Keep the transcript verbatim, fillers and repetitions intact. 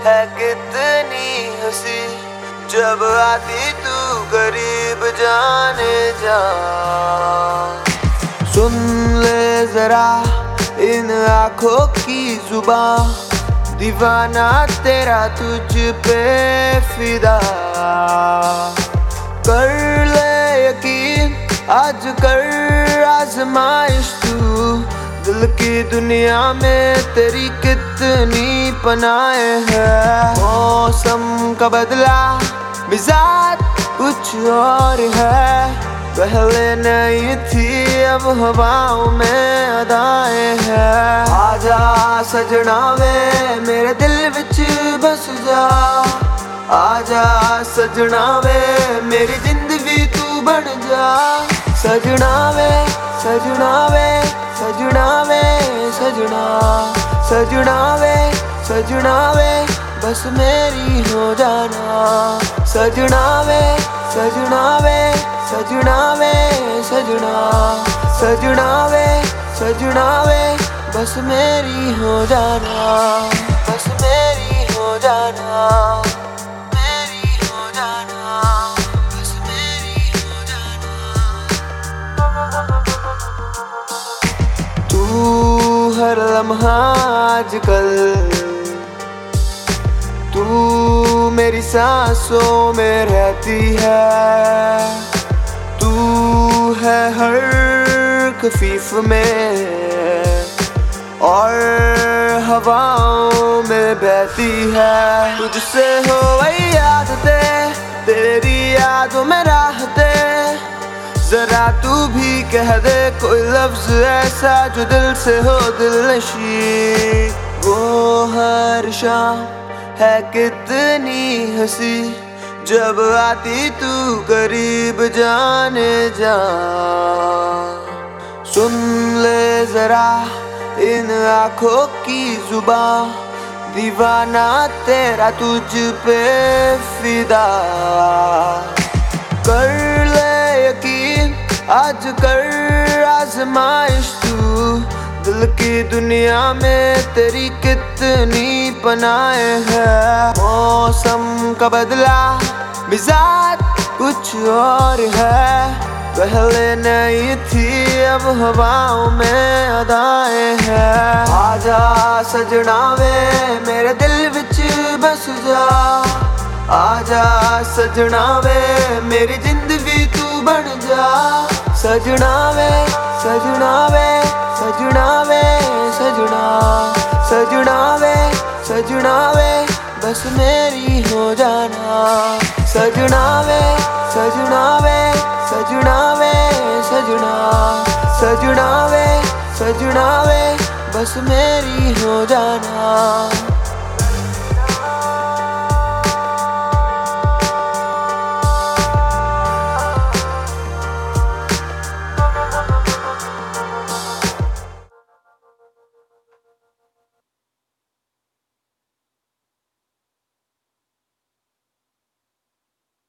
है कितनी हंसी जब आती तू करीब जाने जा। सुन ले जरा इन आँखों की जुबान, दीवाना तेरा तुझ पे फिदा। कर ले यकीन आज कर आजमाइश तू, दिल की दुनिया में तेरी कितनी पनाहें है। मौसम का बदला मिजाज कुछ और है, पहले नहीं थी अब हवाओं में अदाएं हैं। आजा सजना वे मेरे दिल विच बस जा, आजा सजना वे मेरी जिंदगी तू बन जा। सजना वे सजना वे सजना वे सजना सजना वे सजना वे बस मेरी हो जाना। सजना वे सजना वे सजना वे सजना सजना वे सजना वे बस मेरी हो जाना, बस मेरी हो जाना, मेरी हो जाना, बस मेरी हो जाना। तू हर लम्हा आजकल, तू मेरी सांसों में रहती है, तू है हर खफीफ में और हवाओं में बहती है। तुझसे हो वही आदतें, तेरी यादों में राहतें, जरा तू भी कह दे कोई लफ्ज ऐसा जो दिल से हो दिलनशी। वो हर शाम है कितनी हंसी जब आती तू करीब जाने जा। सुन ले जरा इन आँखों की जुबान, दीवाना तेरा तुझ पे फिदा। कर ले यकीन आज कर आजमाइश तू, दिल की दुनिया में तेरी कितनी पनाहें है। मौसम का बदला मिजाज कुछ और है, पहले नहीं थी अब हवाओं में अदाएं हैं। आजा सजना वे मेरे दिल विच बस जा, आजा सजना वे मेरी जिंदगी तू बन जा। सजना वे सजना वे सजना वे सजना सजना वे सजना वे बस मेरी हो जाना। सजना वे सजना वे सजना वे सजना सजना वे सजना वे बस मेरी हो जाना।